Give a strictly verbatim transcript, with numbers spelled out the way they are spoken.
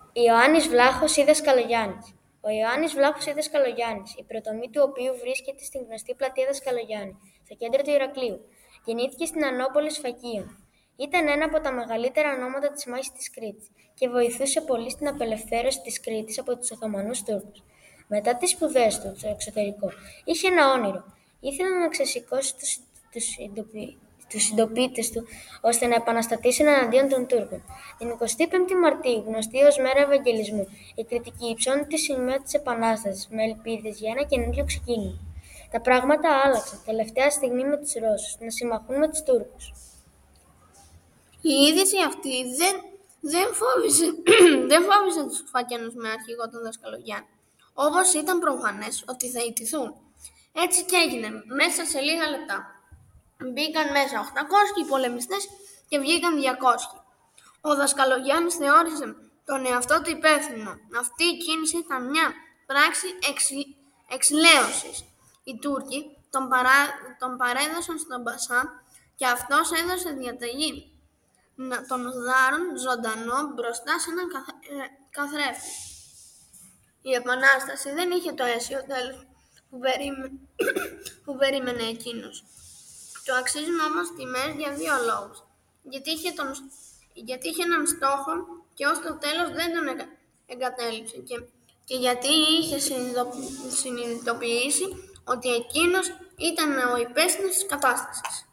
Ιωάννης Βλάχος ή Δασκαλογιάννης. Ο Ιωάννης Βλάχος ή Δασκαλογιάννης, η πρωτομή του οποίου βρίσκεται στην γνωστή πλατεία Δασκαλογιάννη, στο κέντρο του Ηρακλείου, γεννήθηκε στην Αννόπολη Σφακίων. Ήταν ένα από τα μεγαλύτερα ονόματα της μάχης της Κρήτης και βοηθούσε πολύ στην απελευθέρωση της Κρήτης από τους Οθωμανούς Τούρκους. Μετά τις σπουδές του στο εξωτερικό, είχε ένα όνειρο. Ήθελε να ξεσηκώσει τους, τους, τους συντοπίτες του, ώστε να επαναστατήσουν εναντίον των Τούρκων. Την εικοστή πέμπτη Μαρτίου, γνωστή ως μέρα Ευαγγελισμού, οι Κρητικοί υψώνουν τη σημαία της Επανάστασης με ελπίδες για ένα καινούριο ξεκίνημα. Τα πράγματα άλλαξαν τελευταία στιγμή με τους Ρώσους να συμμαχούν με τους Τούρκους. Η είδηση αυτή δεν, δεν, φόβησε, δεν φόβησε τους Σφακιανούς με αρχηγό τον Δασκαλογιάννη, όπως ήταν προφανές ότι θα ιτηθούν. Έτσι και έγινε μέσα σε λίγα λεπτά. Μπήκαν μέσα οκτακόσιοι πολεμιστές και βγήκαν διακόσιοι. Ο Δασκαλογιάννης θεώρησε τον εαυτό του υπεύθυνο. Αυτή η κίνηση ήταν μια πράξη εξ, εξηλαίωσης. Οι Τούρκοι τον, παρά, τον παρέδωσαν στον Πασά και αυτός έδωσε διαταγή να τον δάρουν ζωντανό μπροστά σε έναν καθ, ε, καθρέφτη. Η Επανάσταση δεν είχε το αίσιο τέλος που, περίμε, που περίμενε εκείνος. Του αξίζουν όμως τιμές για δύο λόγους. Γιατί είχε, τον, γιατί είχε έναν στόχο και ως το τέλος δεν τον εγκα, εγκατέλειψε και, και γιατί είχε συνειδητοποιήσει ότι εκείνος ήταν ο υπεύθυνος της κατάστασης.